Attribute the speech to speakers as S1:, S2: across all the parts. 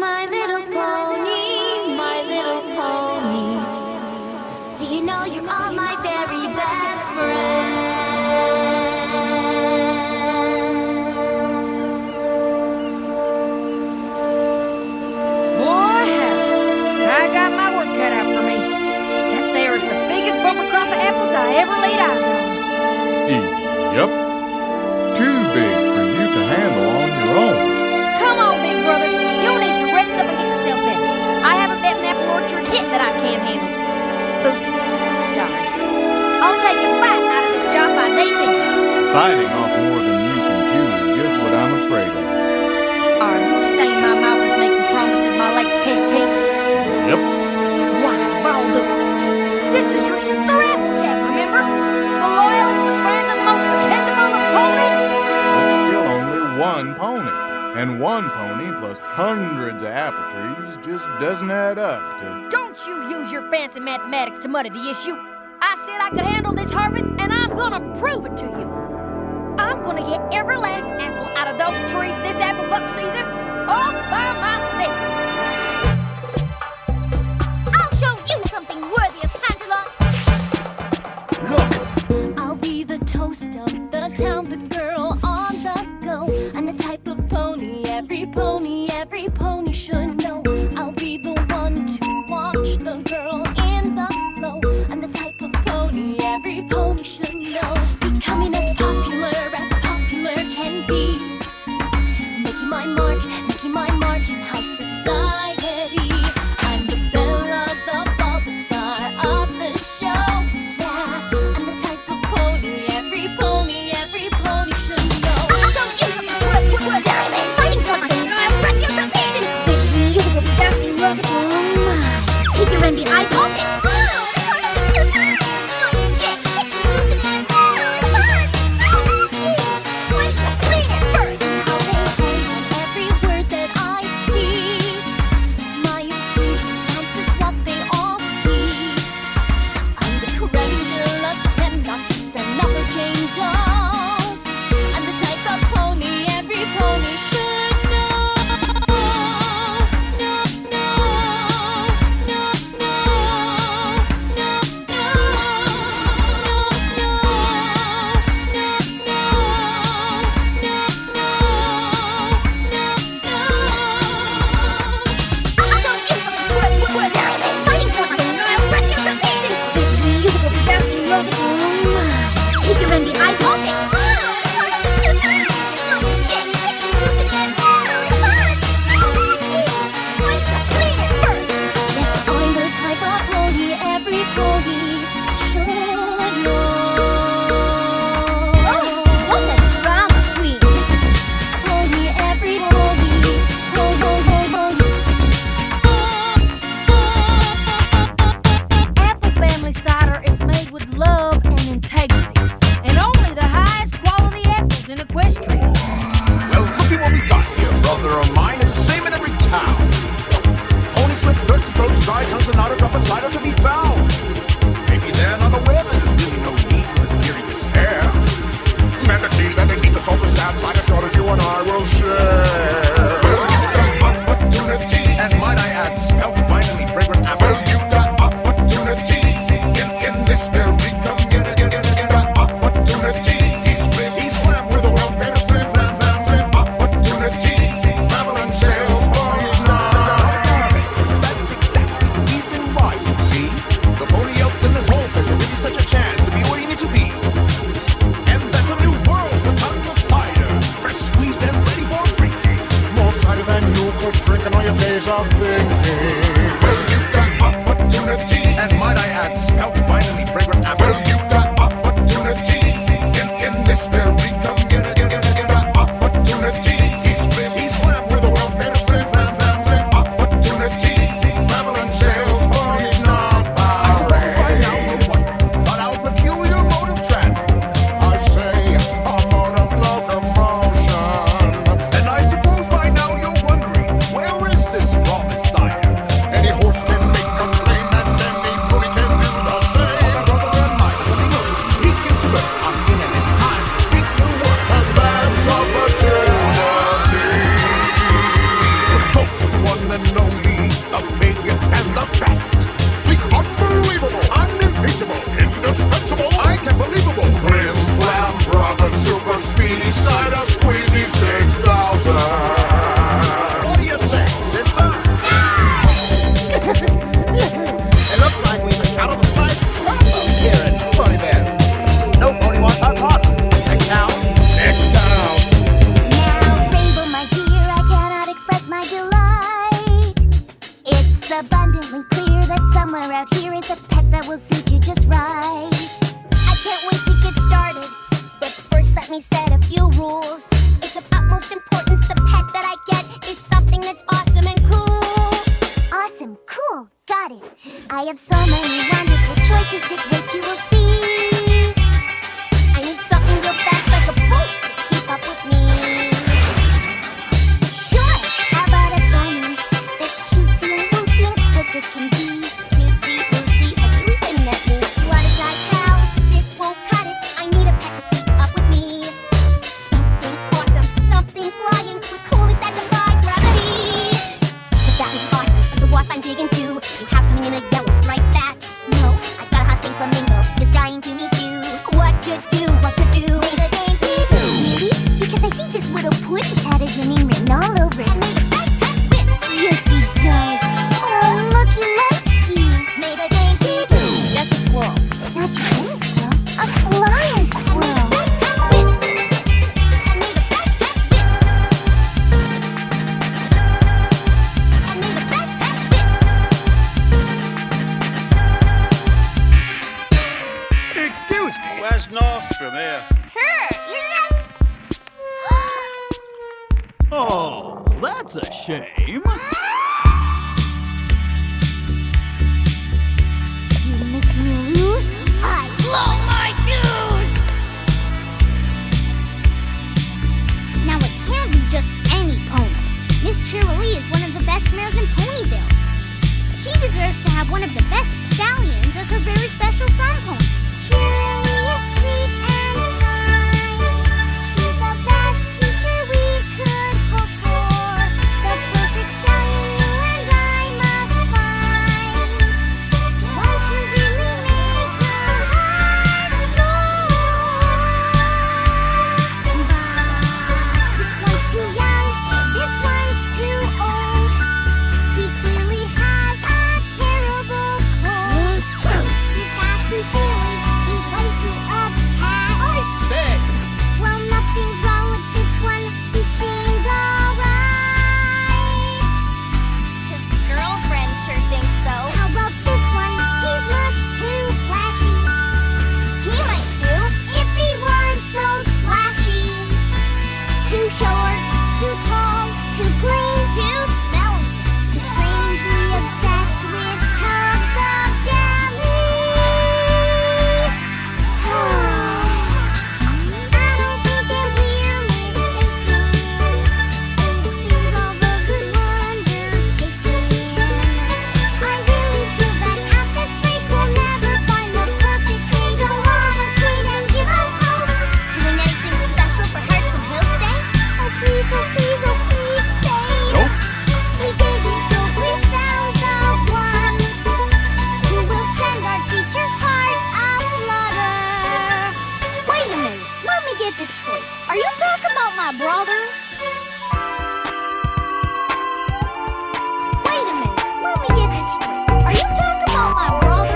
S1: My little pony, my little pony. Do you know you are my very best friends?
S2: Boy, I got my work cut out for me. That there is the biggest bumper crop of apples I ever laid eyes on.
S3: Yep. Too big for you to handle on your own.
S2: Come on, big brother. You need to rest up and get yourself better. I haven't met an apple orchard yet that I can't handle. Oops. Sorry. I'll take a bite out of this job by Daisy.
S3: Biting off more than you can chew is just what I'm afraid of.
S2: Are you saying my mouth is making promises my legs can't keep?
S3: Yep.
S2: Why, Baldo, this is your sister Applejack, remember? The loyalest of friends and the most dependable of ponies?
S3: But still only one pony. And one pony plus hundreds of apple trees just doesn't add up to...
S2: Don't you use your fancy mathematics to muddy the issue. I said I could handle this harvest, and I'm gonna prove it to you. I'm gonna get every last apple out of those trees this apple buck season all by myself.
S1: I'll show you something worthy of Santa.
S3: Look!
S1: I'll be the toast of the town, the girl on the go. I'm the type of pony every pony should know. I'll be the one to watch the girl in the flow. I'm the type of pony every pony should know. Becoming as popular can be. Making my mark in high society. I'm the belle of the ball, the star of the show. Yeah, I'm the type of pony every pony should know. I'll show you something worth fighting something. I'll run you to pieces. Baby, you will be dancing rocket. Oh my, keep your envy eyes open. feeling clear that somewhere out here is a pet that will suit you just right. I can't wait to get started, but first let me set a few rules. It's of utmost importance the pet that I get is something that's awesome and cool. Awesome, cool, got it. I have so many wonderful choices, just wait you will see. I need something real fast like a bullet to keep up with me. Sure, how about a bunny that's cutesy and bootsy and quick as can be? Cutesy, bootsy, have you even met me? What is that cow? This won't cut it. I need a pet to keep up with me. Something awesome, something flying with coolness that defies gravity. But that was awesome, but the wasp I'm digging to. You have something in a yellow stripe that. No, I got a hot pink flamingo, just dying to meet you. What to do, what to do. May the days be really? Because I think this little pussy cat has your name written all over it. And may the best pet win. Yes, he does. Oh, look, he likes you. May the days be
S2: That's a squirrel.
S1: not just any squirrel, a flying squirrel. And may the best pet win. And may the best pet win.
S4: Excuse me. Where's North from here?
S5: Oh, that's a shame.
S1: You make me lose, I blow my fuse! Now it can't be just any pony. Miss Cheerilee is one of the best mares in Ponyville. She deserves to have one of the best stallions as her very special sun pony. Cheerilee is sweet and kind. She's the best teacher we could hope for. The perfect stallion you and I must find. Want to really make your heart soar. This one's too young, this one's too old. He clearly has a terrible cold. He's fast too silly, he's way too uptight.
S5: I say,
S1: Well, nothing's wrong with this one, he seems alright. His girlfriend sure thinks so. How about this one? He's much too flashy. He might do if he weren't so splashy. Too short, too tall, too clean, too smelly. Too strangely obsessed with tubs of jelly. I don't think that we're mistaken. It seems all the good ones are taken. I really feel that at this rate we'll never find the perfect thing. Don't wanna quit and give up hope. Doing anything special for Hearts and Hills Day? Oh please, oh please, oh please say.
S3: Nope.
S1: We didn't cause we found the one who will send our teacher's heart a-flutter. Wait a minute, let me get this straight. Are you talking about my brother? Wait a minute, let me get this straight. Are you talking about my brother?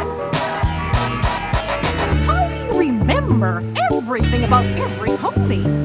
S6: How do you remember everything about every pony?